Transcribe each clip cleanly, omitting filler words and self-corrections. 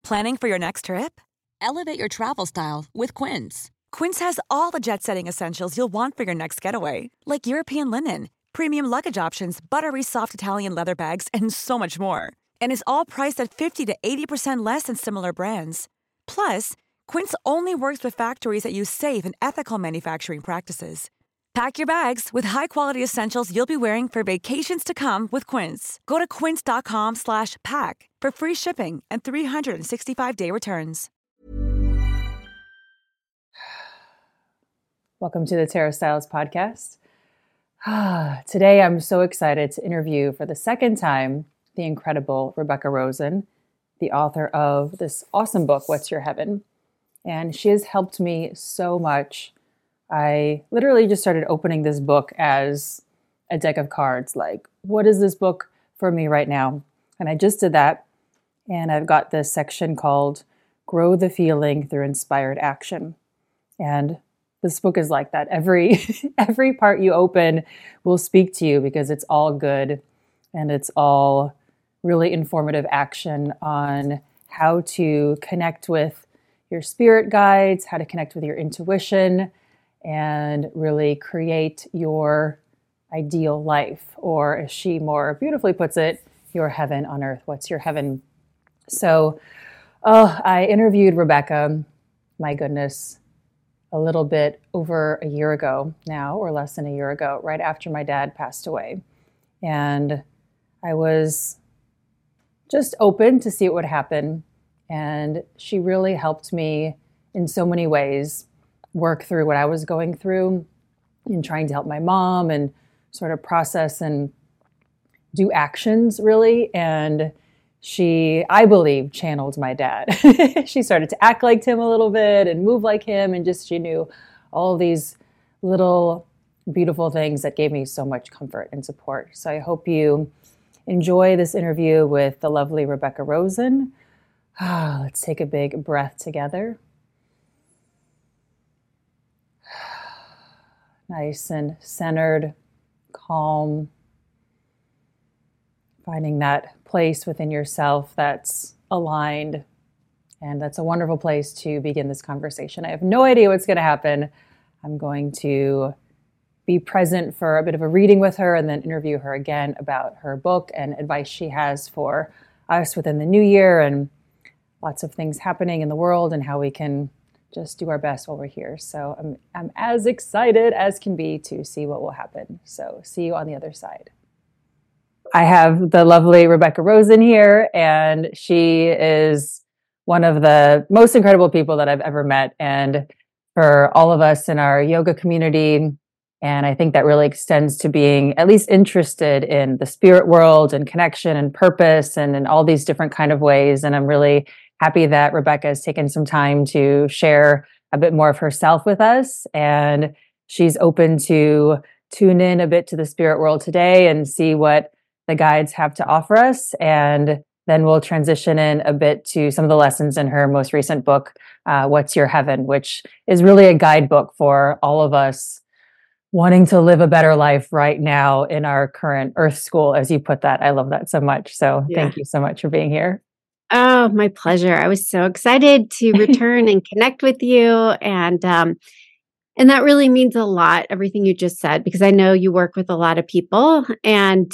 Planning for your next trip? Elevate your travel style with Quince. Quince has all the jet-setting essentials you'll want for your next getaway, like European linen, premium luggage options, buttery soft Italian leather bags, and so much more. And is all priced at 50 to 80% less than similar brands. Plus, Quince only works with factories that use safe and ethical manufacturing practices. Pack your bags with high-quality essentials you'll be wearing for vacations to come with Quince. Go to quince.com/pack for free shipping and 365-day returns. Welcome to the Tarot Styles Podcast. Today, I'm so excited to interview for the second time the incredible Rebecca Rosen, the author of this awesome book, What's Your Heaven? And she has helped me so much. I literally just started opening this book as a deck of cards, like, what is this book for me right now? And I just did that. And I've got this section called Grow the Feeling Through Inspired Action. And this book is like that. Every part you open will speak to you because it's all good and it's all really informative action on how to connect with your spirit guides, how to connect with your intuition, and really create your ideal life, or as she more beautifully puts it, your heaven on earth. What's your heaven? So, I interviewed Rebecca, my goodness, a little bit over a year ago now, or less than a year ago, right after my dad passed away. And I was just open to see what would happen. And she really helped me in so many ways work through what I was going through in trying to help my mom and sort of process and do actions, really. And she, I believe, channeled my dad. She started to act like him a little bit and move like him. And just, she knew all these little beautiful things that gave me so much comfort and support. So I hope you enjoy this interview with the lovely Rebecca Rosen. Let's take a big breath together. Nice and centered, calm. Finding that place within yourself that's aligned. And that's a wonderful place to begin this conversation. I have no idea what's going to happen. I'm going to be present for a bit of a reading with her and then interview her again about her book and advice she has for us within the new year and lots of things happening in the world and how we can just do our best while we're here. So I'm as excited as can be to see what will happen. So see you on the other side. I have the lovely Rebecca Rosen here, and she is one of the most incredible people that I've ever met. And for all of us in our yoga community, and I think that really extends to being at least interested in the spirit world and connection and purpose and in all these different kind of ways. And I'm really happy that Rebecca has taken some time to share a bit more of herself with us. And she's open to tune in a bit to the spirit world today and see what the guides have to offer us. And then we'll transition in a bit to some of the lessons in her most recent book, What's Your Heaven, which is really a guidebook for all of us wanting to live a better life right now in our current earth school, as you put that. I love that so much. So Thank you so much for being here. Oh, my pleasure. I was so excited to return and connect with you. And that really means a lot, everything you just said, because I know you work with a lot of people. And,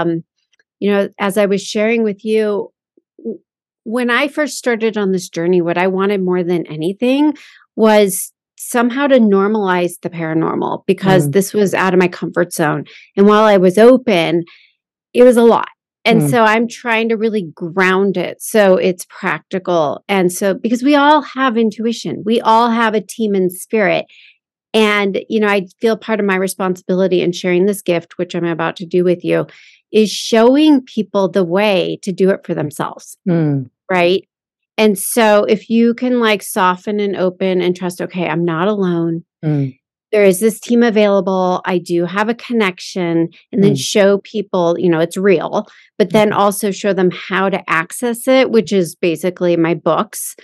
as I was sharing with you, when I first started on this journey, what I wanted more than anything was somehow to normalize the paranormal, because this was out of my comfort zone. And while I was open, it was a lot. And so I'm trying to really ground it so it's practical. And so, because we all have intuition, we all have a team in spirit. And, I feel part of my responsibility in sharing this gift, which I'm about to do with you, is showing people the way to do it for themselves. Right. And so if you can soften and open and trust, okay, I'm not alone. There is this team available. I do have a connection, and then show people, it's real, but then also show them how to access it, which is basically my books.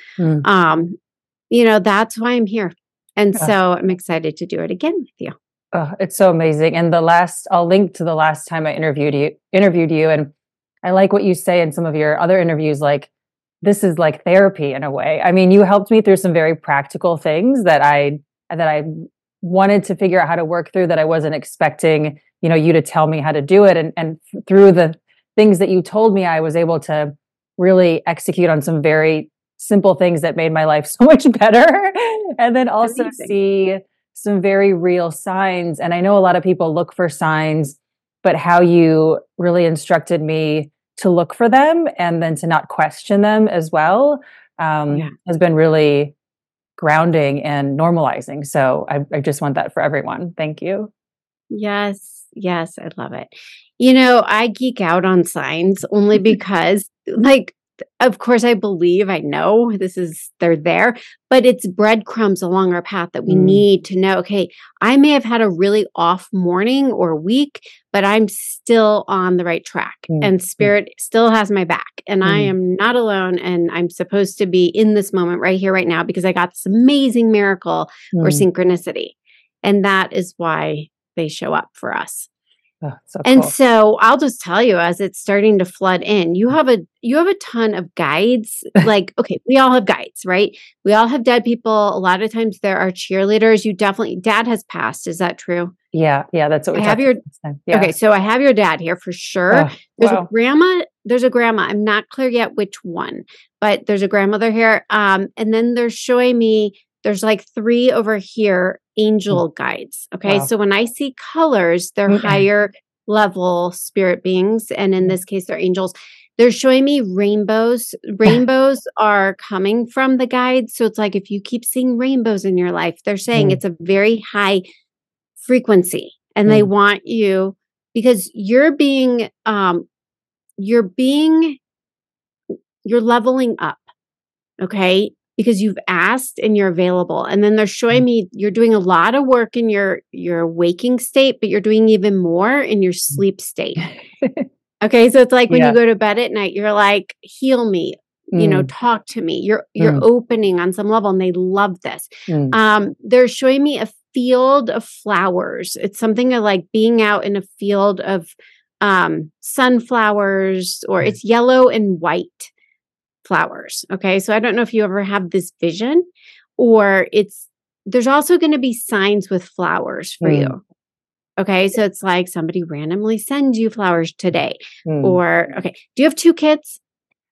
That's why I'm here. And so I'm excited to do it again with you. Oh, it's so amazing. And I'll link to the last time I interviewed you. And I like what you say in some of your other interviews, like this is like therapy in a way. I mean, you helped me through some very practical things that I wanted to figure out how to work through, that I wasn't expecting, you to tell me how to do it. And through the things that you told me, I was able to really execute on some very simple things that made my life so much better. And then also see some very real signs. And I know a lot of people look for signs, but how you really instructed me to look for them and then to not question them as well has been really grounding and normalizing. So I just want that for everyone. Thank you. Yes, I love it. I geek out on signs only because, of course, I know they're there, but it's breadcrumbs along our path that we need to know, okay, I may have had a really off morning or week, but I'm still on the right track and spirit still has my back and I am not alone. And I'm supposed to be in this moment right here, right now, because I got this amazing miracle or synchronicity. And that is why they show up for us. Oh, so and cool. So I'll just tell you, as it's starting to flood in, you have a ton of guides. Okay, we all have guides, right? We all have dead people. A lot of times there are cheerleaders. Dad has passed. Is that true? Yeah. That's what we have your. Yeah. Okay, so I have your dad here for sure. There's a grandma. There's a grandma. I'm not clear yet which one, but there's a grandmother here. And then they're showing me. There's 3 over here, angel guides. Okay. Wow. So when I see colors, they're higher level spirit beings. And in this case, they're angels. They're showing me rainbows. Rainbows are coming from the guides. So it's if you keep seeing rainbows in your life, they're saying it's a very high frequency and they want you, because you're leveling up. Okay. Because you've asked and you're available. And then they're showing me you're doing a lot of work in your waking state, but you're doing even more in your sleep state. Okay. So it's when you go to bed at night, you're heal me, talk to me. You're opening on some level and they love this. They're showing me a field of flowers. It's something like being out in a field of sunflowers, or it's yellow and white flowers. Okay. So I don't know if you ever have this vision, or there's also going to be signs with flowers for you. Okay. So it's somebody randomly sends you flowers today or, okay. Do you have 2 kids?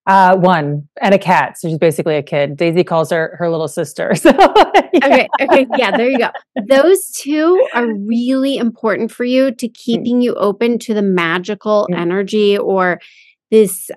One and a cat. So she's basically a kid. Daisy calls her little sister. So, yeah. Okay. Yeah. There you go. Those 2 are really important for you to keeping you open to the magical energy, or this,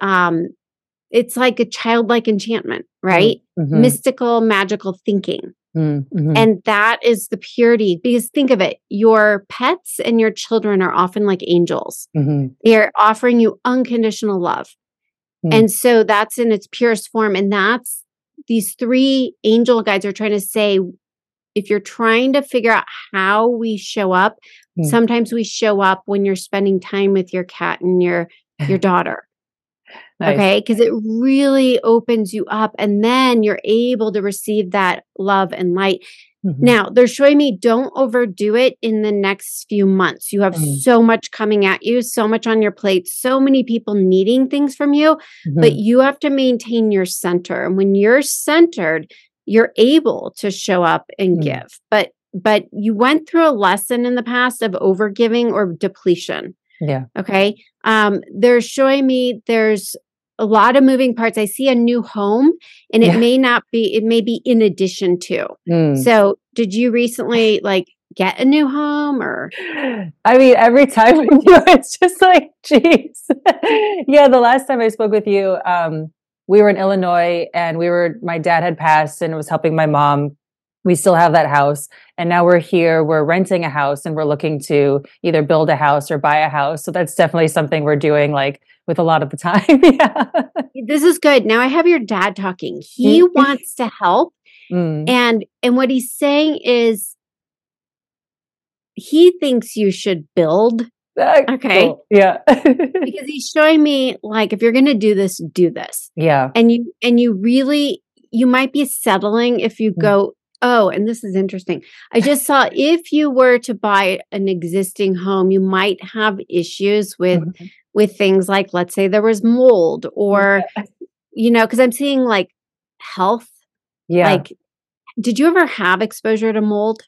it's like a childlike enchantment, right? Mystical, magical thinking. And that is the purity, because think of it, your pets and your children are often like angels. They're offering you unconditional love. And so that's in its purest form. And that's these 3 angel guides are trying to say, if you're trying to figure out how we show up, sometimes we show up when you're spending time with your cat and your daughter. Nice. Okay. Because it really opens you up and then you're able to receive that love and light. Now, they're showing me don't overdo it in the next few months. You have so much coming at you, so much on your plate, so many people needing things from you, but you have to maintain your center. And when you're centered, you're able to show up and give. But you went through a lesson in the past of overgiving or depletion. Yeah. Okay. They're showing me there's a lot of moving parts. I see a new home, and it may be in addition to. So did you recently get a new home, or? I mean, every time we do it, it's just geez. Yeah. The last time I spoke with you, we were in Illinois and my dad had passed and was helping my mom. We still have that house. And now we're here, we're renting a house, and we're looking to either build a house or buy a house. So that's definitely something we're doing with a lot of the time. Yeah. This is good. Now I have your dad talking. He wants to help. And what he's saying is he thinks you should build. Okay. Cool. Yeah. Because he's showing me if you're going to do this, do this. Yeah. And you really, you might be settling if you go, oh, and this is interesting. I just saw if you were to buy an existing home, you might have issues with things let's say there was mold or because I'm seeing like health. Yeah. Like, did you ever have exposure to mold?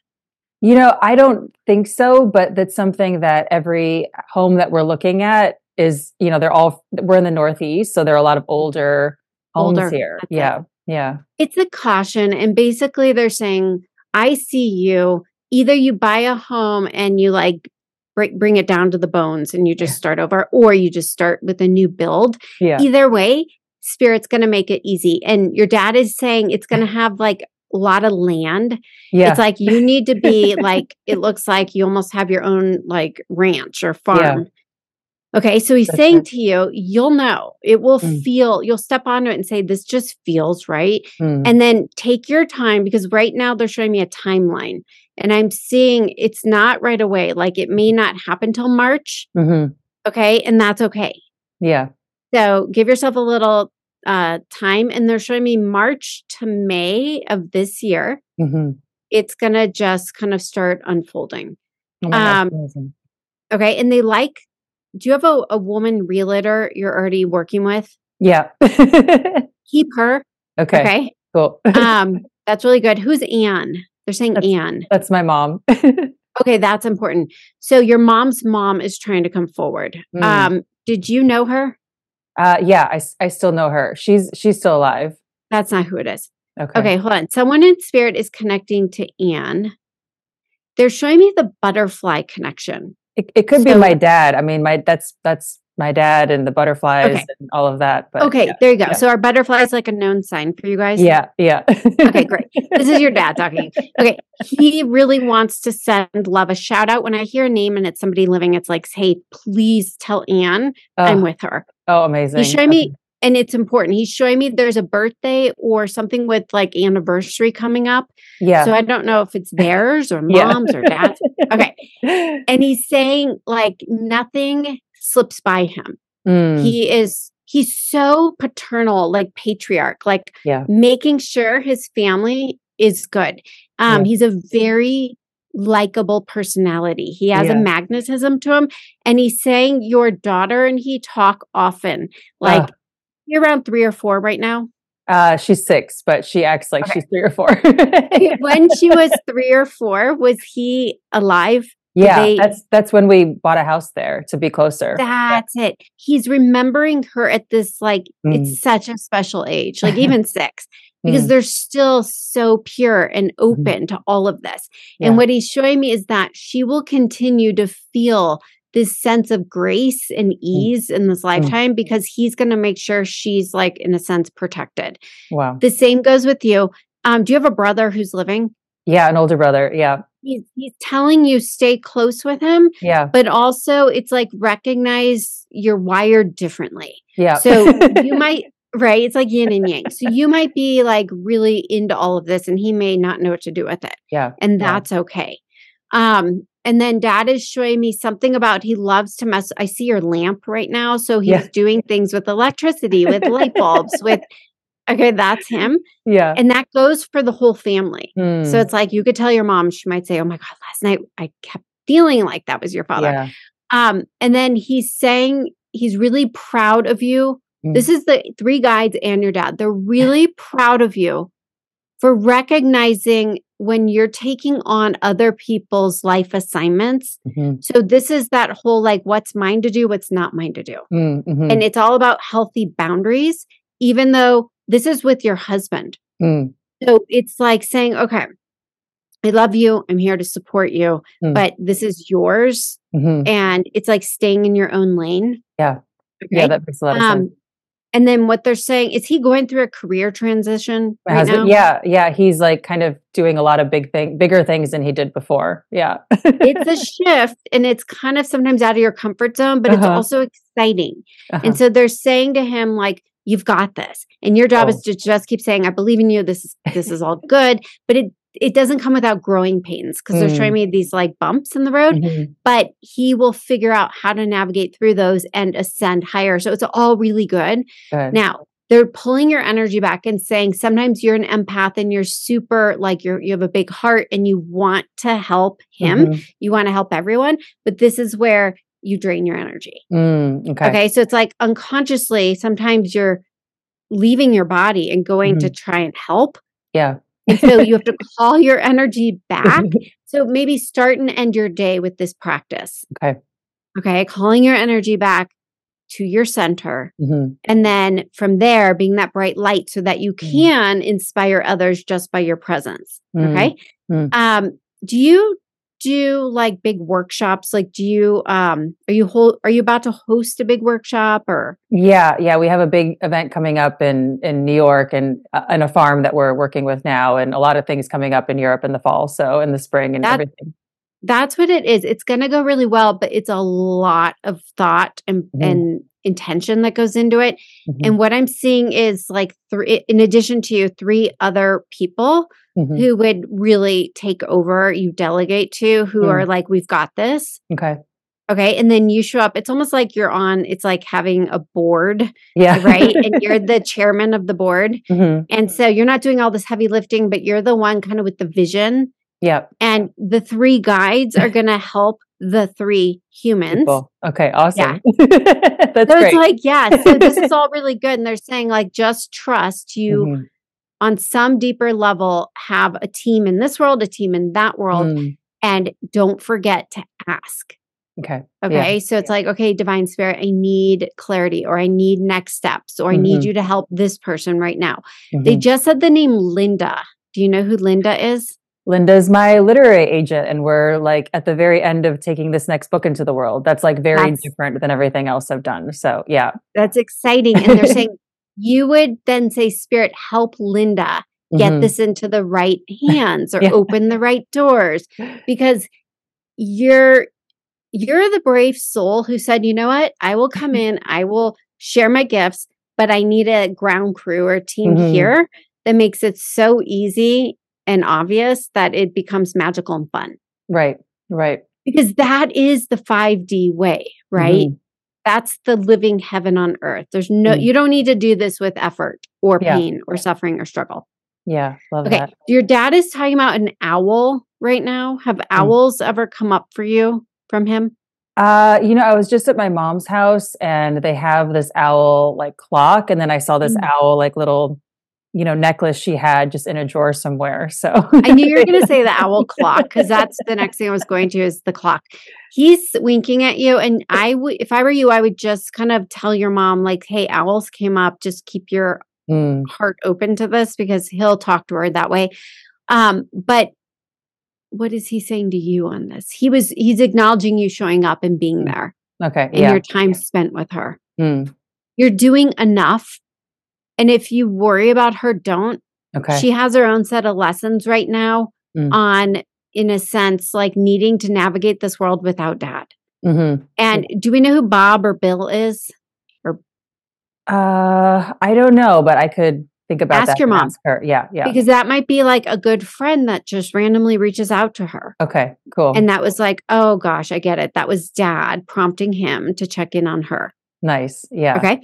I don't think so, but that's something that every home that we're looking at is, we're in the Northeast, so there are a lot of older homes here. Yeah. Yeah. It's a caution. And basically they're saying, I see you, either you buy a home and you like bring it down to the bones and you just start over, or you just start with a new build. Yeah. Either way, Spirit's going to make it easy. And your dad is saying it's going to have like a lot of land. Yeah. It's like you need to be like, it looks like you almost have your own like ranch or farm. Yeah. Okay. So he's saying to you, you'll know, it will feel, you'll step onto it and say, this just feels right. And then take your time, because right now they're showing me a timeline and I'm seeing it's not right away. Like it may not happen till March. Okay. And that's okay. Yeah. So give yourself a little time. And they're showing me March to May of this year. It's going to just kind of start unfolding. Oh my gosh, okay. And do you have a woman realtor you're already working with? Yeah. Keep her. Okay. Cool. That's really good. Who's Anne? They're saying Anne. That's my mom. Okay. That's important. So your mom's mom is trying to come forward. Did you know her? Yeah, I still know her. She's still alive. That's not who it is. Okay. Okay, hold on. Someone in spirit is connecting to Anne. They're showing me the butterfly connection. It could be my dad. I mean, that's my dad and the butterflies and all of that. But there you go. Yeah. So our butterfly is like a known sign for you guys? Yeah. Okay, great. This is your dad talking. Okay. He really wants to send love, a shout out. When I hear a name and it's somebody living, it's like, hey, please tell Anne I'm with her. Oh, amazing. He's showing me, and it's important. He's showing me there's a birthday or something with like anniversary coming up. Yeah. So I don't know if it's theirs or mom's or dad's. Okay. And he's saying like nothing slips by him. He's so paternal, like patriarch, like making sure his family is good. He's a very likable personality. He has a magnetism to him. And he's saying your daughter and he talk often. Like you're around 3 or 4 right now? She's 6, but she acts like she's 3 or 4. When she was 3 or 4, was he alive? Yeah, that's when we bought a house there to be closer. That's it. He's remembering her at this, like, it's such a special age, like even 6, because they're still so pure and open to all of this. Yeah. And what he's showing me is that she will continue to feel this sense of grace and ease in this lifetime because he's going to make sure she's, like, in a sense, protected. Wow. The same goes with you. Do you have a brother who's living? Yeah, an older brother. Yeah. He's telling you stay close with him. Yeah. But also it's like recognize you're wired differently. Yeah. So you might, right? It's like yin and yang. So you might be like really into all of this and he may not know what to do with it. Yeah. And that's okay. And then dad is showing me something about he loves to mess. I see your lamp right now. So he's doing things with electricity, with light bulbs, with okay, that's him. Yeah. And that goes for the whole family. So it's like, you could tell your mom, she might say, oh my God, last night I kept feeling like that was your father. Yeah. And then he's saying he's really proud of you. This is the 3 guides and your dad. They're really proud of you for recognizing when you're taking on other people's life assignments. So this is that whole, like, what's mine to do, what's not mine to do. And it's all about healthy boundaries, even though this is with your husband. So it's like saying, okay, I love you. I'm here to support you, but this is yours. And it's like staying in your own lane. Yeah. Okay? Yeah, that makes a lot of sense. And then what they're saying, is he going through a career transition right now? Yeah. He's like kind of doing a lot of bigger things than he did before. Yeah. It's a shift and it's kind of sometimes out of your comfort zone, but it's also exciting. And so they're saying to him, like, you've got this. And your job is to just keep saying, I believe in you. This is all good. But it doesn't come without growing pains because they're showing me these like bumps in the road, but he will figure out how to navigate through those and ascend higher. So it's all really good. Now, they're pulling your energy back and saying, sometimes you're an empath and you're super, like you have a big heart and you want to help him. You want to help everyone. But this is where you drain your energy. Okay. So it's like unconsciously, sometimes you're leaving your body and going to try and help. Yeah. And so you have to call your energy back. So maybe start and end your day with this practice. Okay. Okay. Calling your energy back to your center. Mm-hmm. And then from there, being that bright light so that you can inspire others just by your presence. Okay. Do you do like big workshops? Like, do you, are you about to host a big workshop or? Yeah. We have a big event coming up in New York and a farm that we're working with now, and a lot of things coming up in Europe in the fall. So in the spring and everything. That's what it is. It's going to go really well, but it's a lot of thought and intention that goes into it. And what I'm seeing is like in addition to you, 3 other people who would really take over, you delegate to, who are like, we've got this. Okay. And then you show up. It's almost like it's like having a board. Yeah. Right. And you're the chairman of the board. And so you're not doing all this heavy lifting, but you're the one kind of with the vision. Yeah. And the 3 guides are going to help the 3 humans. People. Okay. Awesome. Yeah. That's so great. it's like, so this is all really good. And they're saying like, just trust you on some deeper level, have a team in this world, a team in that world, and don't forget to ask. Okay. Yeah. So it's like, okay, divine spirit, I need clarity, or I need next steps, or I need you to help this person right now. They just said the name Linda. Do you know who Linda is? Linda's my literary agent, and we're like at the very end of taking this next book into the world. That's like very different than everything else I've done. So yeah. That's exciting. And they're saying you would then say, Spirit, help Linda get this into the right hands or open the right doors, because you're the brave soul who said, you know what, I will come in, I will share my gifts, but I need a ground crew or team here that makes it so easy and obvious that it becomes magical and fun. Right. Because that is the 5D way, right? That's the living heaven on earth. There's you don't need to do this with effort or pain or suffering or struggle. Yeah. Love that. Your dad is talking about an owl right now. Have owls ever come up for you from him? I was just at my mom's house and they have this owl like clock. And then I saw this owl like little, necklace she had just in a drawer somewhere. So I knew you were going to say the owl clock, because that's the next thing I was going to is the clock. He's winking at you. And if I were you, I would just kind of tell your mom like, hey, owls came up. Just keep your heart open to this, because he'll talk to her that way. But what is he saying to you on this? He's acknowledging you showing up and being there. Okay. And your time spent with her. You're doing enough. And if you worry about her, don't. Okay. She has her own set of lessons right now on, in a sense, like needing to navigate this world without dad. And do we know who Bob or Bill is? Or I don't know, but I could think about ask that. Your mom. Ask her. Yeah. Because that might be like a good friend that just randomly reaches out to her. Okay, cool. And that was like, oh gosh, I get it. That was dad prompting him to check in on her. Nice. Yeah. Okay.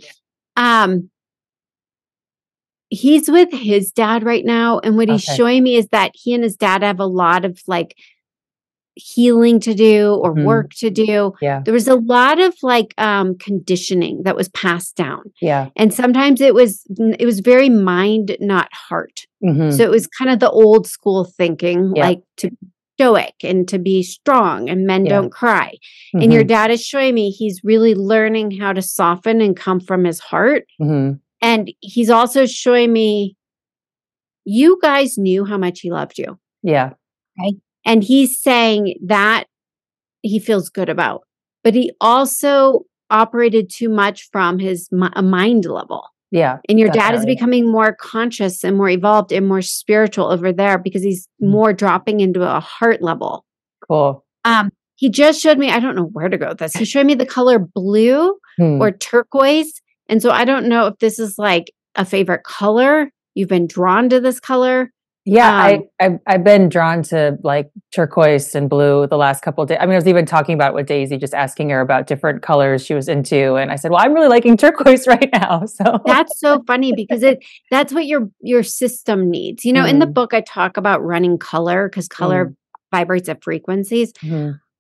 He's with his dad right now. And what he's showing me is that he and his dad have a lot of like healing to do or work to do. Yeah. There was a lot of like conditioning that was passed down. Yeah. And sometimes it was very mind, not heart. So it was kind of the old school thinking, like to be stoic and to be strong and men don't cry. And your dad is showing me he's really learning how to soften and come from his heart. And he's also showing me you guys knew how much he loved you. Yeah. Okay. And he's saying that he feels good about, but he also operated too much from his mind level. Yeah. And your dad is becoming more conscious and more evolved and more spiritual over there because he's more dropping into a heart level. Cool. He just showed me, I don't know where to go with this. He showed me the color blue or turquoise. And so I don't know if this is like a favorite color. You've been drawn to this color. Yeah, I've been drawn to like turquoise and blue the last couple of days. I mean, I was even talking about it with Daisy, just asking her about different colors she was into. And I said, well, I'm really liking turquoise right now. So that's so funny because that's what your system needs. In the book, I talk about running color because color vibrates at frequencies.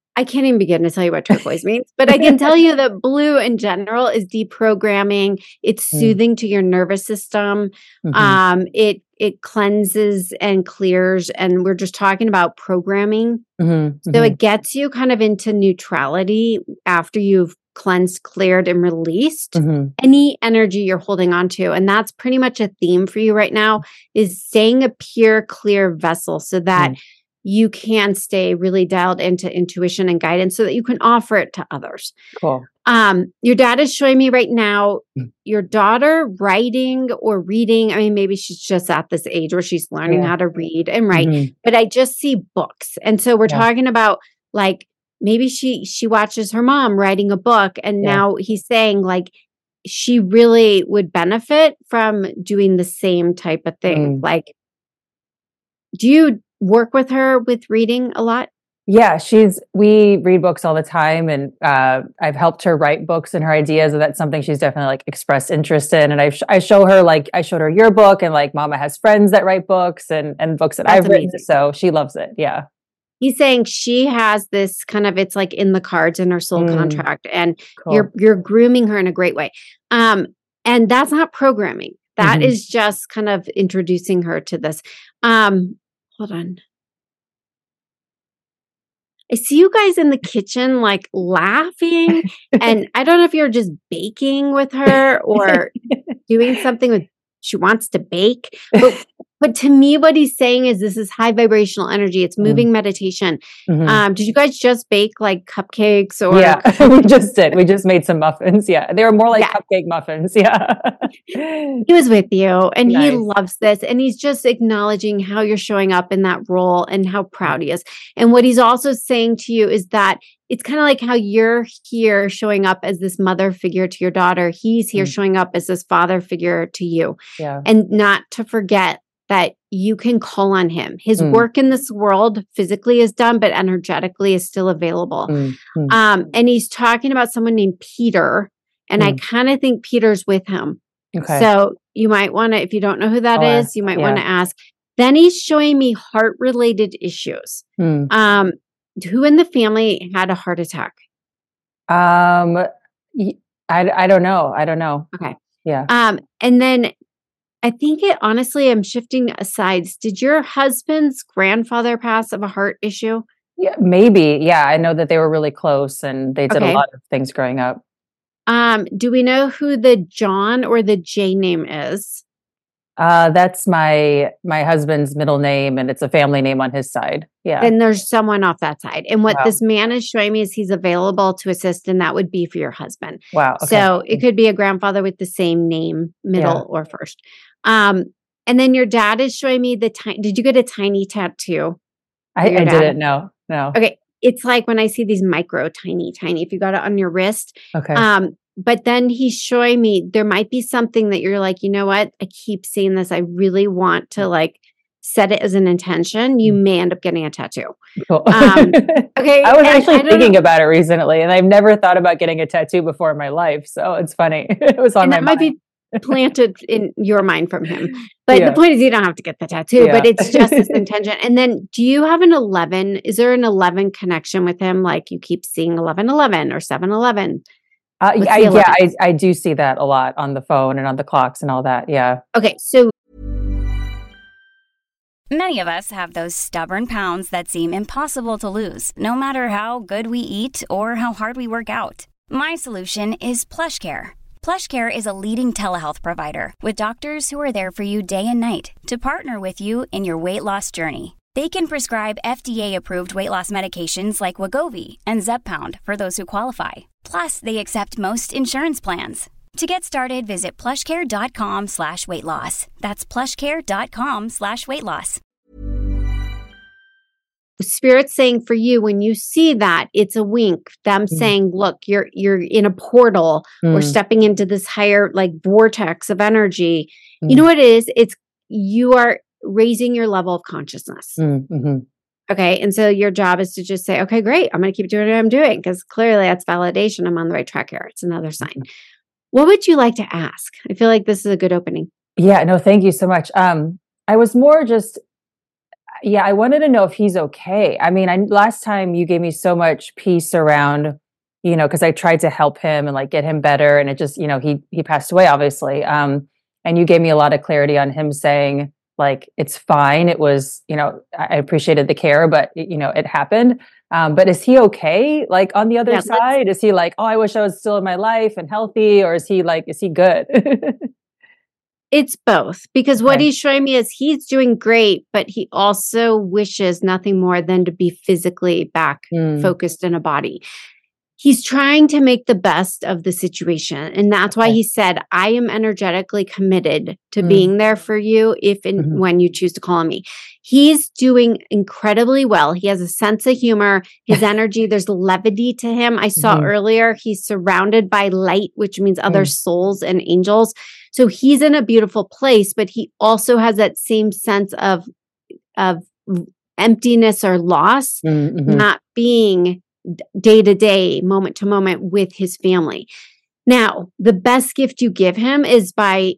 I can't even begin to tell you what turquoise means, but I can tell you that blue in general is deprogramming. It's soothing to your nervous system. It cleanses and clears, and we're just talking about programming. So it gets you kind of into neutrality after you've cleansed, cleared, and released any energy you're holding on to. And that's pretty much a theme for you right now, is staying a pure, clear vessel so that you can stay really dialed into intuition and guidance so that you can offer it to others. Cool. Your dad is showing me right now your daughter writing or reading. I mean, maybe she's just at this age where she's learning how to read and write, but I just see books. And so we're talking about like, maybe she watches her mom writing a book, and now he's saying like, she really would benefit from doing the same type of thing. Like, do you work with her with reading a lot? Yeah, we read books all the time, and I've helped her write books and her ideas, and that's something she's definitely like expressed interest in. And I showed her your book, and like Mama has friends that write books and books that I've written, so she loves it. Yeah. He's saying she has this kind of, it's like in the cards in her soul contract, and you're grooming her in a great way. And that's not programming. That is just kind of introducing her to this. Hold on. I see you guys in the kitchen, like laughing. And I don't know if you're just baking with her or doing something with, she wants to bake. But to me, what he's saying is this is high vibrational energy. It's moving meditation. Did you guys just bake like cupcakes or? Yeah, we just did. We just made some muffins. Yeah. They were more like cupcake muffins. Yeah. He was with you, and he loves this. And he's just acknowledging how you're showing up in that role and how proud he is. And what he's also saying to you is that it's kind of like how you're here showing up as this mother figure to your daughter. He's here showing up as this father figure to you. Yeah. And not to forget that you can call on him. His work in this world physically is done, but energetically is still available. And he's talking about someone named Peter. And I kind of think Peter's with him. Okay. So you might want to, if you don't know who that is, you might want to ask. Then he's showing me heart-related issues. Who in the family had a heart attack? I don't know. I don't know. Okay. Yeah. And then I think honestly, I'm shifting asides. Did your husband's grandfather pass of a heart issue? Yeah, maybe. Yeah. I know that they were really close and they did a lot of things growing up. Do we know who the John or the J name is? That's my husband's middle name, and it's a family name on his side. Yeah. And there's someone off that side. And what this man is showing me is he's available to assist, and that would be for your husband. Wow. Okay. So it could be a grandfather with the same name, middle or first. And then your dad is showing me did you get a tiny tattoo? I didn't know. No. Okay. It's like when I see these micro, tiny, if you got it on your wrist. Okay. But then he's showing me there might be something that you're like, you know what? I keep seeing this. I really want to like set it as an intention. You may end up getting a tattoo. Cool. Okay. I was actually thinking about it recently, and I've never thought about getting a tattoo before in my life. So it's funny. It was on my mind. Might be planted in your mind from him. But the point is you don't have to get the tattoo, but it's just this intention. And then do you have an 11? Is there an 11 connection with him? Like you keep seeing 1111 or 711? I do see that a lot on the phone and on the clocks and all that. Yeah. Okay. So many of us have those stubborn pounds that seem impossible to lose, no matter how good we eat or how hard we work out. My solution is PlushCare. PlushCare is a leading telehealth provider with doctors who are there for you day and night to partner with you in your weight loss journey. They can prescribe FDA-approved weight loss medications like Wegovy and Zepbound for those who qualify. Plus, they accept most insurance plans. To get started, visit plushcare.com/weightloss. That's plushcare.com/weightloss. Spirit's saying for you, when you see that, it's a wink. Them saying, look, you're in a portal or stepping into this higher like vortex of energy. You know what it is? It's you are raising your level of consciousness. Okay. And so your job is to just say, okay, great. I'm going to keep doing what I'm doing because clearly that's validation. I'm on the right track here. It's another sign. What would you like to ask? I feel like this is a good opening. Yeah, no, thank you so much. I was more just, Yeah, I wanted to know if he's okay. I mean, last time you gave me so much peace around, because I tried to help him and like get him better, and it just, he passed away, obviously. And you gave me a lot of clarity on him saying like it's fine. It was, I appreciated the care, but it happened. But is he okay? Like on the other side, is he like, oh, I wish I was still in my life and healthy, or is he good? It's both, because what he's showing me is he's doing great, but he also wishes nothing more than to be physically back focused in a body. He's trying to make the best of the situation. And that's why he said, I am energetically committed to being there for you if and when you choose to call on me. He's doing incredibly well. He has a sense of humor, his energy, there's levity to him. I saw earlier, he's surrounded by light, which means other souls and angels. So he's in a beautiful place, but he also has that same sense of emptiness or loss, not being day to day, moment to moment with his family. Now, the best gift you give him is by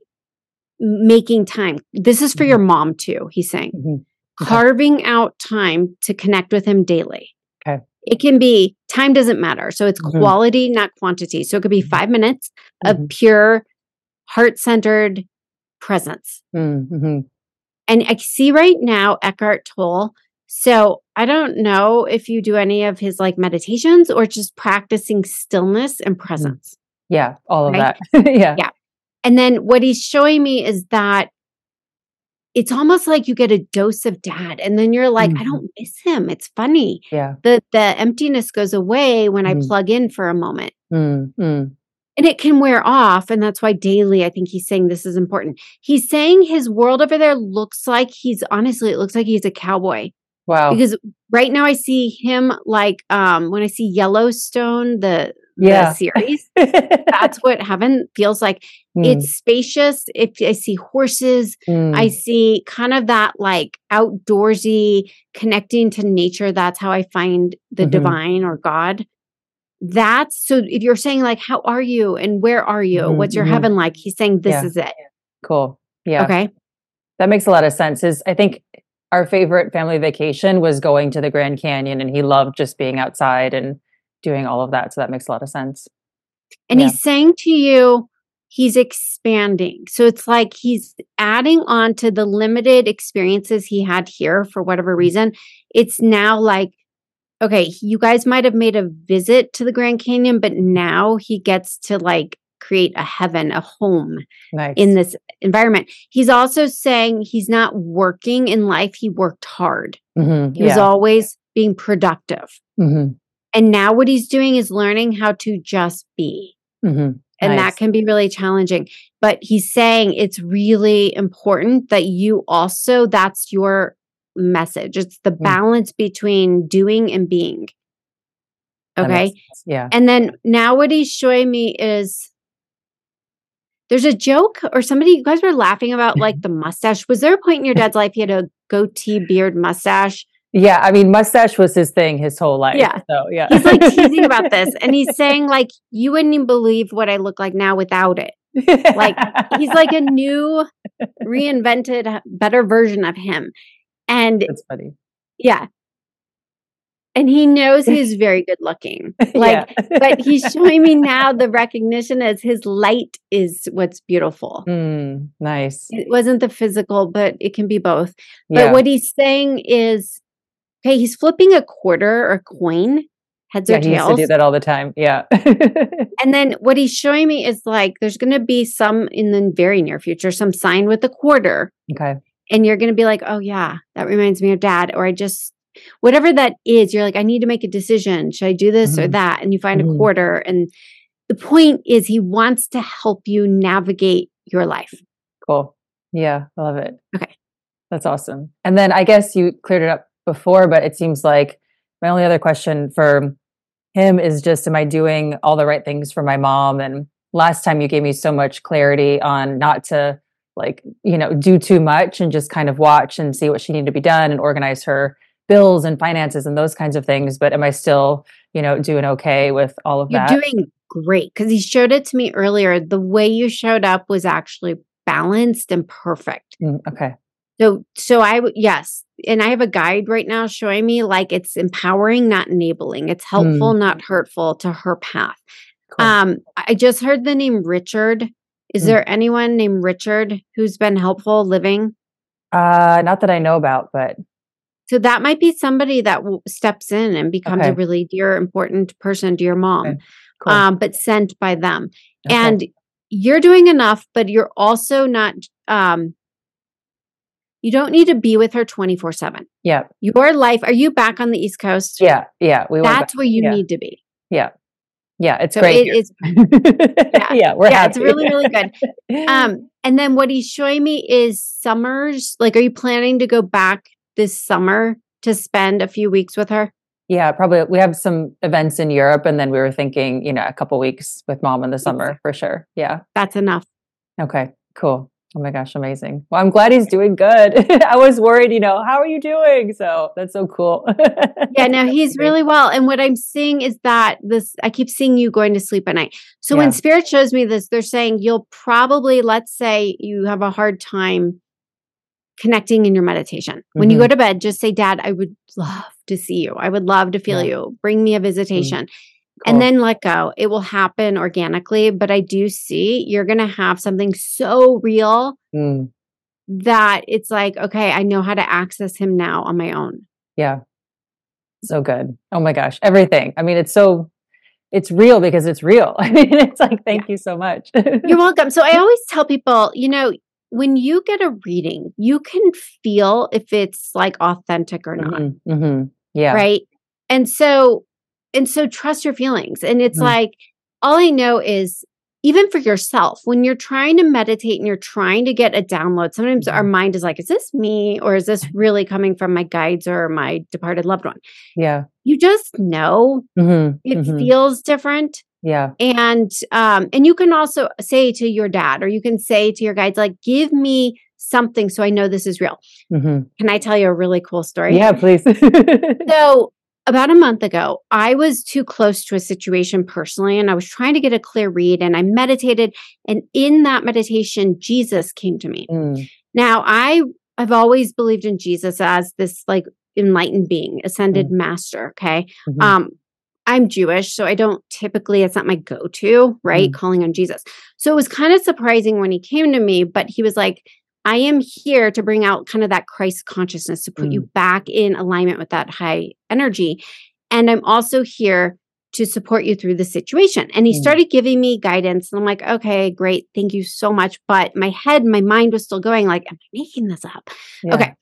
making time. This is for your mom too, he's saying. Carving out time to connect with him daily. Okay. It can be, time doesn't matter. So it's quality, not quantity. So it could be 5 minutes of pure heart-centered presence. And I see right now Eckhart Tolle. So I don't know if you do any of his like meditations or just practicing stillness and presence. Yeah, all of that. Yeah. And then what he's showing me is that it's almost like you get a dose of dad, and then you're like, I don't miss him. It's funny. Yeah. The emptiness goes away when I plug in for a moment. And it can wear off. And that's why daily, I think he's saying this is important. He's saying his world over there looks like it looks like he's a cowboy. Wow. Because right now I see him like when I see Yellowstone, the series, that's what heaven feels like. It's spacious. If I see horses, I see kind of that like outdoorsy connecting to nature. That's how I find the divine or God. That's so if you're saying like, how are you and where are you? What's your heaven like? He's saying this is it. Cool. Yeah. Okay. That makes a lot of sense. I think our favorite family vacation was going to the Grand Canyon, and he loved just being outside and doing all of that. So that makes a lot of sense. And he's saying to you, he's expanding. So it's like he's adding on to the limited experiences he had here for whatever reason. It's now like, okay, you guys might have made a visit to the Grand Canyon, but now he gets to like create a heaven, a home in this environment. He's also saying he's not working in life. He worked hard. He was always being productive. And now what he's doing is learning how to just be. And that can be really challenging. But he's saying it's really important that you also, that's your message. It's the balance between doing and being. Okay. Yeah. And then now what he's showing me is there's a joke or somebody, you guys were laughing about like the mustache. Was there a point in your dad's life he had a goatee, beard, mustache? Yeah. I mean, mustache was his thing his whole life. Yeah. So, yeah. He's like teasing about this. And he's saying like, you wouldn't even believe what I look like now without it. Like he's like a new, reinvented, better version of him. And that's funny. Yeah. And he knows he's very good looking. Like, but he's showing me now the recognition as his light is what's beautiful. Nice. It wasn't the physical, but it can be both. But what he's saying is, okay, he's flipping a quarter or coin, heads or tails. He used to do that all the time. Yeah. And then what he's showing me is like, there's going to be some in the very near future, some sign with a quarter. Okay. And you're going to be like, oh yeah, that reminds me of dad. Or I just, whatever that is, you're like, I need to make a decision. Should I do this or that? And you find a quarter. And the point is he wants to help you navigate your life. Cool. Yeah. I love it. Okay. That's awesome. And then I guess you cleared it up before, but it seems like my only other question for him is just, am I doing all the right things for my mom? And last time you gave me so much clarity on not to like, do too much and just kind of watch and see what she needed to be done and organize her bills and finances and those kinds of things. But am I still, doing okay with all of that? You're doing great. Because he showed it to me earlier. The way you showed up was actually balanced and perfect. Okay. Yes. And I have a guide right now showing me like it's empowering, not enabling. It's helpful, not hurtful to her path. Cool. I just heard the name Richard. Is there anyone named Richard who's been helpful living? Not that I know about, but. So that might be somebody that steps in and becomes a really dear, important person to your mom, cool. But sent by them. Okay. And you're doing enough, but you're also not, you don't need to be with her 24/7. Yeah. Your life, are you back on the East Coast? Yeah. That's where you need to be. Yeah. Yeah. It's great. We're happy. It's really, really good. And then what he's showing me is summers. Like, are you planning to go back this summer to spend a few weeks with her? Yeah, probably. We have some events in Europe, and then we were thinking, a couple weeks with mom in the summer for sure. Yeah. That's enough. Okay, cool. Oh my gosh, amazing. Well, I'm glad he's doing good. I was worried, how are you doing? So that's so cool. Yeah, no, he's really well. And what I'm seeing is that I keep seeing you going to sleep at night. So when Spirit shows me this, they're saying you'll probably, let's say you have a hard time connecting in your meditation. When you go to bed, just say, Dad, I would love to see you. I would love to feel you. Bring me a visitation. Cool. And then let go. It will happen organically. But I do see you're going to have something so real that it's like, okay, I know how to access him now on my own. Yeah. So good. Oh my gosh. Everything. I mean, it's real because it's real. I mean, it's like, thank you so much. You're welcome. So I always tell people, when you get a reading, you can feel if it's like authentic or not. Yeah. Right. And so trust your feelings. And it's like, all I know is even for yourself, when you're trying to meditate and you're trying to get a download, sometimes our mind is like, is this me? Or is this really coming from my guides or my departed loved one? Yeah. You just know it feels different. Yeah. And you can also say to your dad, or you can say to your guides, like, give me something so I know this is real. Can I tell you a really cool story? Yeah, please. So about a month ago, I was too close to a situation personally, and I was trying to get a clear read, and I meditated. And in that meditation, Jesus came to me. Now, I've always believed in Jesus as this like enlightened being, ascended master. Okay. I'm Jewish, so I don't typically, it's not my go-to, right? Calling on Jesus. So it was kind of surprising when he came to me, but he was like, I am here to bring out kind of that Christ consciousness, to put you back in alignment with that high energy. And I'm also here to support you through the situation. And he started giving me guidance. And I'm like, okay, great. Thank you so much. But my mind was still going like, am I making this up? Yeah. Okay.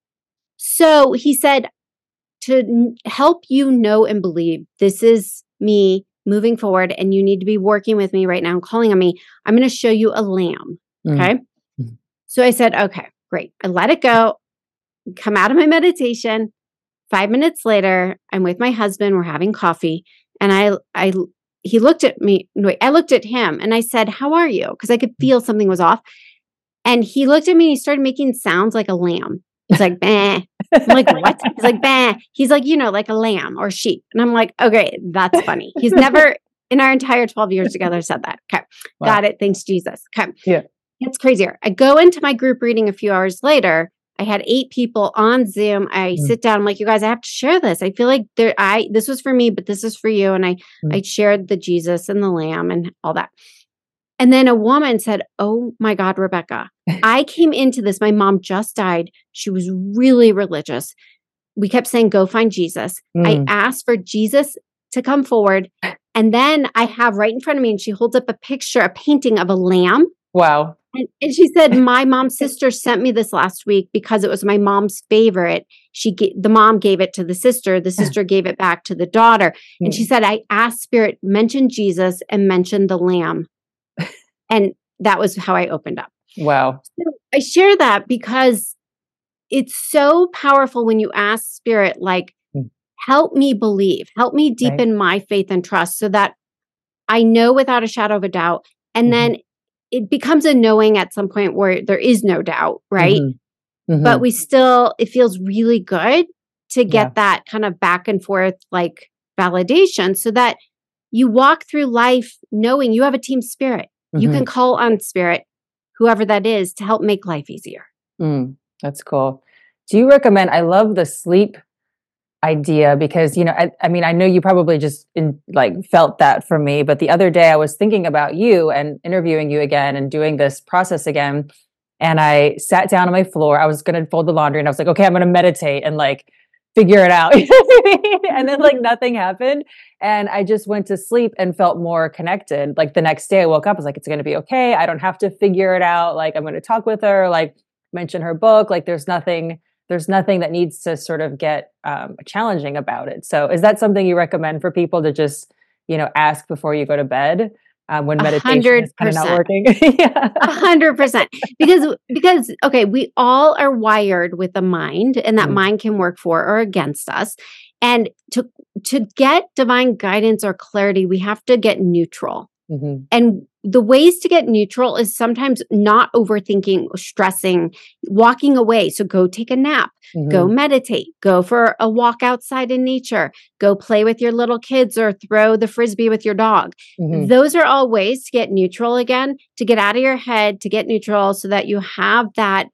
So he said, to help you know and believe this is me moving forward, and you need to be working with me right now and calling on me, I'm going to show you a lamb. Okay. So I said, okay, great. I let it go, come out of my meditation. 5 minutes later, I'm with my husband. We're having coffee. And he looked at me. Wait, I looked at him and I said, how are you? Because I could feel something was off. And he looked at me and he started making sounds like a lamb. He's like, bah. I'm like, what? He's like, bah. He's like, like a lamb or sheep. And I'm like, okay, that's funny. He's never in our entire 12 years together said that. Okay. Wow. Got it. Thanks, Jesus. Okay. Yeah. It's crazier. I go into my group reading a few hours later. I had 8 people on Zoom. I sit down. I'm like, you guys, I have to share this. I feel like this was for me, but this is for you. And I shared the Jesus and the lamb and all that. And then a woman said, oh my God, Rebecca, I came into this. My mom just died. She was really religious. We kept saying, go find Jesus. I asked for Jesus to come forward. And then I have right in front of me, and she holds up a painting of a lamb. Wow. And she said, my mom's sister sent me this last week because it was my mom's favorite. The mom gave it to the sister gave it back to the daughter. And she said, I asked Spirit, mention Jesus and mention the lamb. And that was how I opened up. Wow. So I share that because it's so powerful when you ask Spirit, like, help me believe, help me deepen my faith and trust so that I know without a shadow of a doubt. And then it becomes a knowing at some point where there is no doubt, right? But it feels really good to get that kind of back and forth, like validation, so that you walk through life knowing you have a team spirit. You can call on Spirit, whoever that is, to help make life easier. That's cool. Do you recommend, I love the sleep idea because, I mean, I know you probably just felt that from me, but the other day I was thinking about you and interviewing you again and doing this process again. And I sat down on my floor. I was going to fold the laundry and I was like, okay, I'm going to meditate and figure it out. You know what I mean? And then nothing happened. And I just went to sleep and felt more connected. The next day I woke up, I was like, it's going to be okay. I don't have to figure it out. I'm going to talk with her, mention her book. There's nothing that needs to sort of get challenging about it. So is that something you recommend for people to just, ask before you go to bed when meditation is kind of not working? Yeah. 100%. Because, okay, we all are wired with a mind, and that mind can work for or against us. And to get divine guidance or clarity, we have to get neutral. Mm-hmm. And the ways to get neutral is sometimes not overthinking, stressing, walking away. So go take a nap, go meditate, go for a walk outside in nature, go play with your little kids or throw the frisbee with your dog. Those are all ways to get neutral again, to get out of your head, to get neutral so that you have that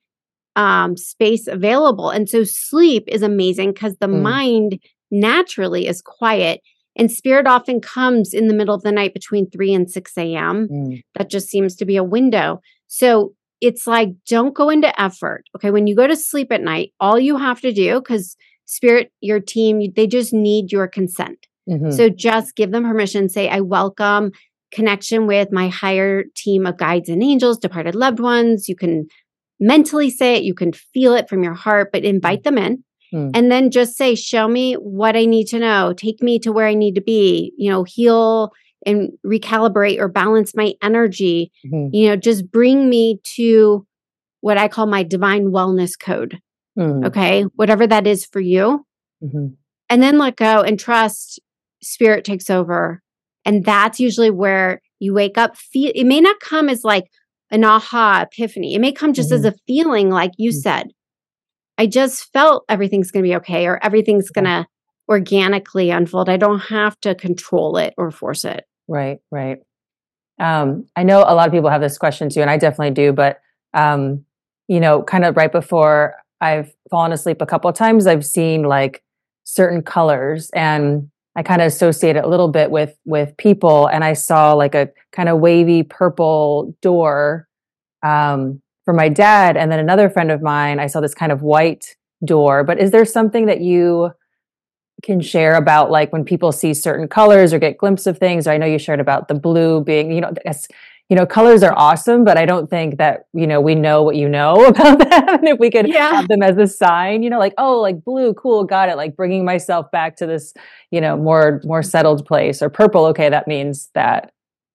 space available. And so sleep is amazing because the mind naturally is quiet. And spirit often comes in the middle of the night between 3 and 6 a.m. That just seems to be a window. So it's don't go into effort. Okay. When you go to sleep at night, all you have to do, because spirit, your team, they just need your consent. So just give them permission. Say, I welcome connection with my higher team of guides and angels, departed loved ones. You can mentally say it. You can feel it from your heart, but invite them in. And then just say, show me what I need to know. Take me to where I need to be, heal and recalibrate or balance my energy. Just bring me to what I call my divine wellness code. Okay. Whatever that is for you. And then let go and trust spirit takes over. And that's usually where you wake up. It may not come as an aha epiphany. It may come just as a feeling, like you said. I just felt everything's going to be okay, or everything's going to organically unfold. I don't have to control it or force it. Right. I know a lot of people have this question too, and I definitely do, but, kind of right before I've fallen asleep a couple of times, I've seen certain colors, and I kind of associate it a little bit with people. And I saw a kind of wavy purple door, for my dad, and then another friend of mine, I saw this kind of white door. But is there something that you can share about when people see certain colors or get glimpses of things? Or I know you shared about the blue being, colors are awesome, but I don't think that, we know what you know about them. And if we could have them as a sign, blue, cool, got it. Bringing myself back to this, more settled place. Or purple, okay, that means that.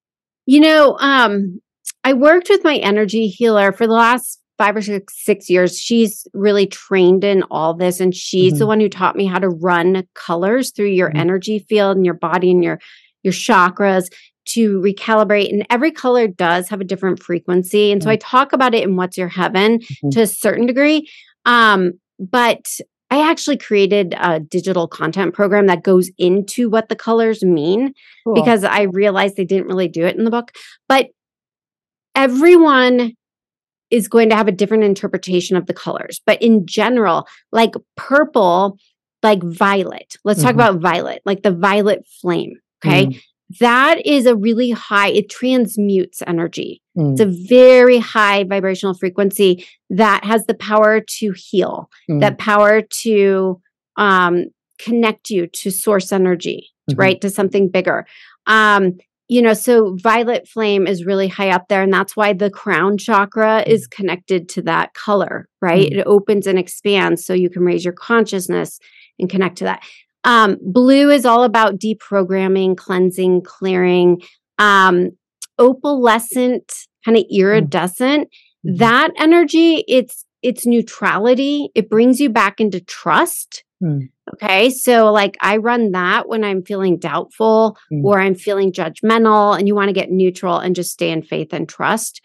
I worked with my energy healer for the last 5 or 6 years. She's really trained in all this. And she's the one who taught me how to run colors through your energy field and your body and your chakras to recalibrate. And every color does have a different frequency. And so I talk about it in What's Your Heaven to a certain degree. But I actually created a digital content program that goes into what the colors mean, because I realized they didn't really do it in the book. But everyone is going to have a different interpretation of the colors. But in general, purple, violet. Let's talk about violet, the violet flame. Okay. That is a really high, it transmutes energy. It's a very high vibrational frequency that has the power to heal, that power to connect you to source energy, right? To something bigger. So violet flame is really high up there. And that's why the crown chakra is connected to that color, right? It opens and expands so you can raise your consciousness and connect to that. Blue is all about deprogramming, cleansing, clearing. Opalescent, kind of iridescent, that energy, it's neutrality. It brings you back into trust. Okay. So I run that when I'm feeling doubtful or I'm feeling judgmental, and you want to get neutral and just stay in faith and trust.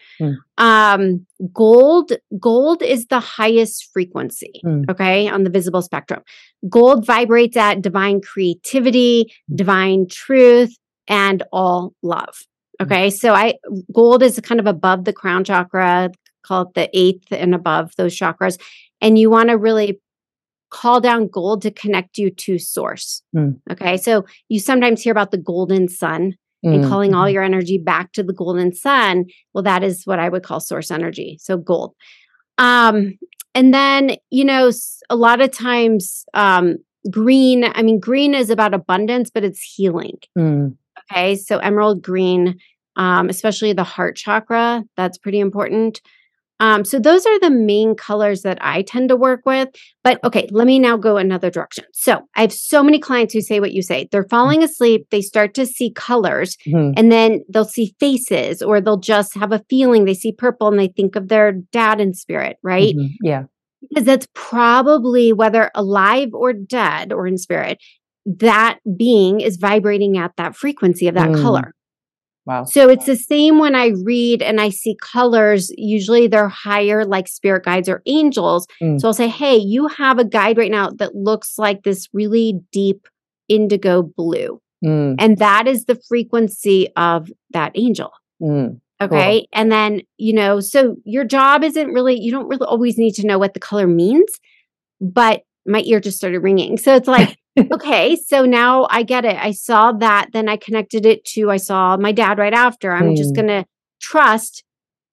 Gold is the highest frequency. Okay. On the visible spectrum, gold vibrates at divine creativity, divine truth, and all love. Okay. So gold is kind of above the crown chakra, call it the 8th and above those chakras. and you want to really call down gold to connect you to source. Okay. So you sometimes hear about the golden sun and calling all your energy back to the golden sun. Well, that is what I would call source energy. So gold. And then, a lot of times, green is about abundance, but it's healing. Okay. So emerald green, especially the heart chakra, that's pretty important. So those are the main colors that I tend to work with. But okay, let me now go another direction. So I have so many clients who say what you say. They're falling asleep. They start to see colors and then they'll see faces, or they'll just have a feeling. They see purple and they think of their dad in spirit, right? Yeah. Because that's probably, whether alive or dead or in spirit, that being is vibrating at that frequency of that color. Wow. So it's the same when I read and I see colors. Usually they're higher, like spirit guides or angels. So I'll say, hey, you have a guide right now that looks like this really deep indigo blue. And that is the frequency of that angel. Okay. Cool. And then, so your job isn't really, you don't really always need to know what the color means, but my ear just started ringing. So it's like, okay, so now I get it. I saw that. Then I connected it to, I saw my dad right after. I'm just going to trust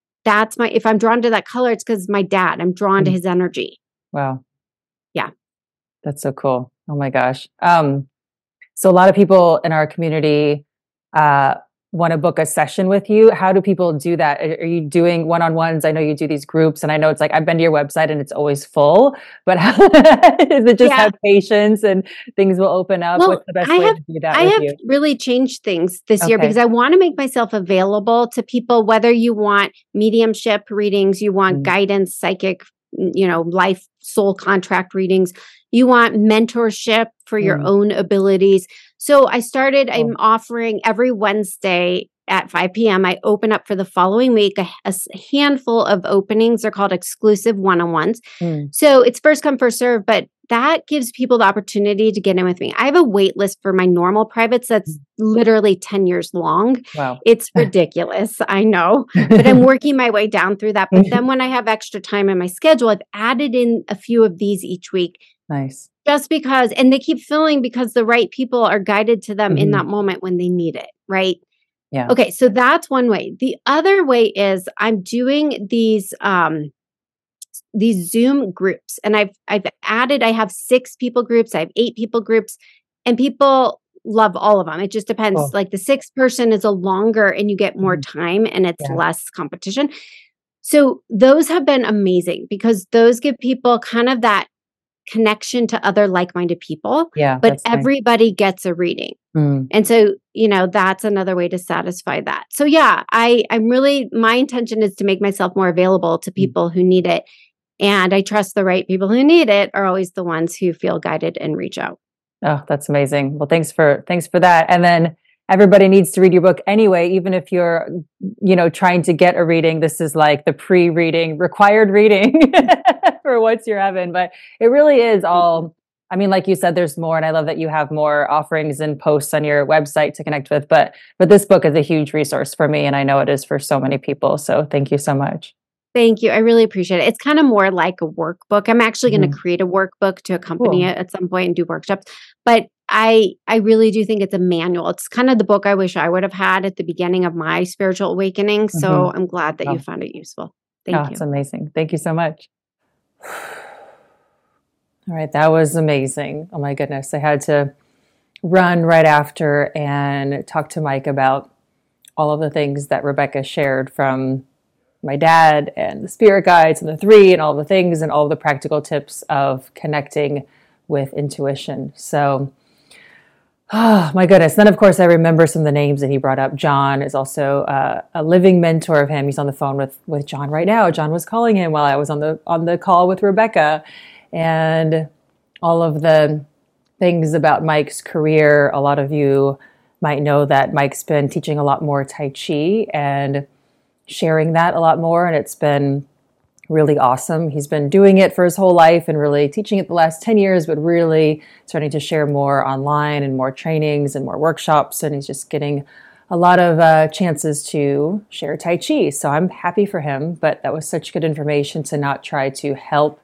if I'm drawn to that color, it's because my dad, I'm drawn to his energy. Wow. Yeah. That's so cool. Oh my gosh. So a lot of people in our community, want to book a session with you. How do people do that? Are you doing one-on-ones? I know you do these groups, and I know it's like, I've been to your website and it's always full, but is it just have patience and things will open up? Well, what's the best way to do that? I have really changed things this year because I want to make myself available to people, whether you want mediumship readings, you want guidance, psychic, life soul contract readings, you want mentorship for your own abilities. So I'm offering every Wednesday at 5 p.m. I open up for the following week a handful of openings. They're called exclusive one-on-ones. So it's first come, first serve, but that gives people the opportunity to get in with me. I have a wait list for my normal privates that's literally 10 years long. Wow. It's ridiculous. I know, but I'm working my way down through that. But then when I have extra time in my schedule, I've added in a few of these each week. Nice. Just because, and they keep filling because the right people are guided to them in that moment when they need it, right? Yeah. Okay, so that's one way. The other way is I'm doing these Zoom groups, and I've added. I have 6 people groups. I have 8 people groups, and people love all of them. It just depends. Cool. Like the 6th person is a longer, and you get more time, and it's less competition. So those have been amazing because those give people kind of that connection to other like-minded people, but everybody gets a reading. And so, that's another way to satisfy that. So I'm really, my intention is to make myself more available to people who need it. And I trust the right people who need it are always the ones who feel guided and reach out. Oh, that's amazing. Well, thanks for that. And then everybody needs to read your book anyway, even if you're, trying to get a reading. This is like the pre-reading, required reading for What's Your Heaven. But it really is all, like you said, there's more. And I love that you have more offerings and posts on your website to connect with. But this book is a huge resource for me. And I know it is for so many people. So thank you so much. Thank you. I really appreciate it. It's kind of more like a workbook. I'm actually going to create a workbook to accompany it at some point and do workshops. But I really do think it's a manual. It's kind of the book I wish I would have had at the beginning of my spiritual awakening. So I'm glad that you found it useful. Thank you. It's amazing. Thank you so much. All right. That was amazing. Oh my goodness. I had to run right after and talk to Mike about all of the things that Rebecca shared from my dad and the spirit guides and the 3 and all the things and all the practical tips of connecting with intuition. So, oh my goodness. Then of course I remember some of the names that he brought up. John is also a living mentor of him. He's on the phone with John right now. John was calling him while I was on the call with Rebecca, and all of the things about Mike's career. A lot of you might know that Mike's been teaching a lot more Tai Chi and sharing that a lot more. And it's been really awesome. He's been doing it for his whole life and really teaching it the last 10 years, but really starting to share more online and more trainings and more workshops. And he's just getting a lot of chances to share Tai Chi. So I'm happy for him, but that was such good information to not try to help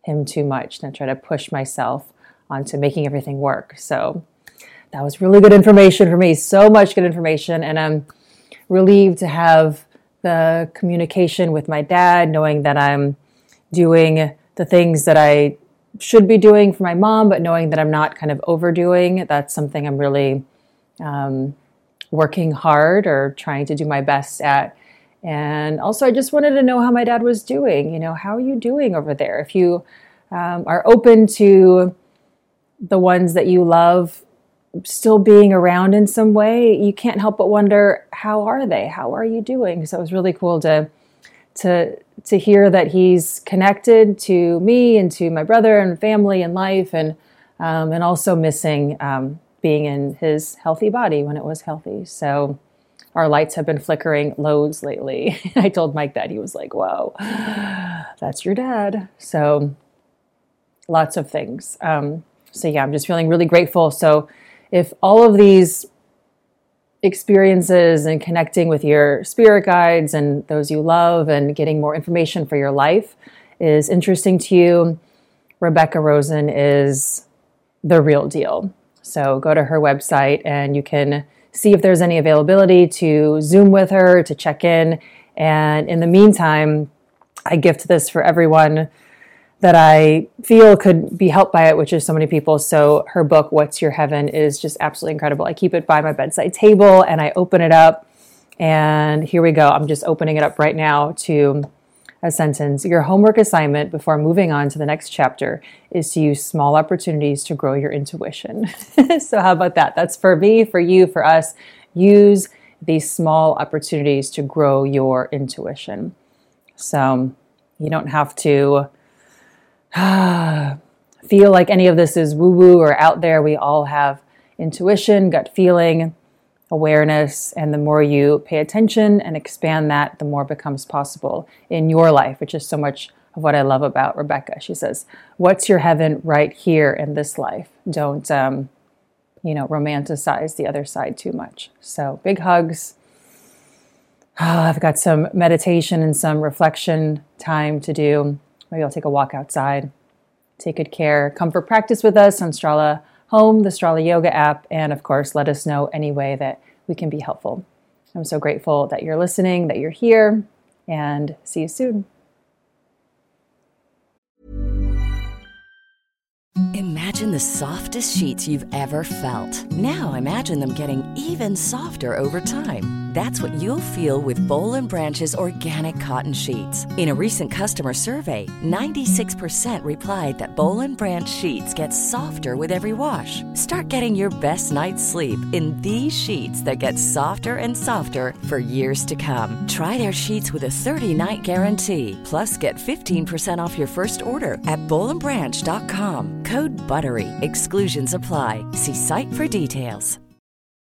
him too much and I try to push myself onto making everything work. So that was really good information for me. So much good information. And I'm relieved to have the communication with my dad, knowing that I'm doing the things that I should be doing for my mom, but knowing that I'm not kind of overdoing. That's something I'm really working hard or trying to do my best at. And also, I just wanted to know how my dad was doing. You know, how are you doing over there? If you are open to the ones that you love still being around in some way, you can't help but wonder, how are they? How are you doing? So it was really cool to hear that he's connected to me and to my brother and family and life, and also missing being in his healthy body when it was healthy. So our lights have been flickering loads lately. I told Mike that. He was like, whoa, that's your dad. So lots of things. So yeah, I'm just feeling really grateful. So if all of these experiences and connecting with your spirit guides and those you love and getting more information for your life is interesting to you, Rebecca Rosen is the real deal. So go to her website and you can see if there's any availability to Zoom with her, to check in. And in the meantime, I gift this for everyone that I feel could be helped by it, which is so many people. So her book, What's Your Heaven, is just absolutely incredible. I keep it by my bedside table and I open it up, and here we go. I'm just opening it up right now to a sentence. Your homework assignment before moving on to the next chapter is to use small opportunities to grow your intuition. So how about that? That's for me, for you, for us. Use these small opportunities to grow your intuition. So you don't have to feel like any of this is woo-woo or out there. We all have intuition, gut feeling, awareness, and the more you pay attention and expand that, the more becomes possible in your life, which is so much of what I love about Rebecca. She says, what's your heaven right here in this life? Don't, romanticize the other side too much. So big hugs. I've got some meditation and some reflection time to do. Maybe I'll take a walk outside. Take good care. Come for practice with us on Strala Home, the Strala Yoga app, and of course, let us know any way that we can be helpful. I'm so grateful that you're listening, that you're here, and see you soon. Imagine the softest sheets you've ever felt. Now imagine them getting even softer over time. That's what you'll feel with Boll & Branch's organic cotton sheets. In a recent customer survey, 96% replied that Boll & Branch sheets get softer with every wash. Start getting your best night's sleep in these sheets that get softer and softer for years to come. Try their sheets with a 30-night guarantee. Plus, get 15% off your first order at bollandbranch.com. Code BUTTERY. Exclusions apply. See site for details.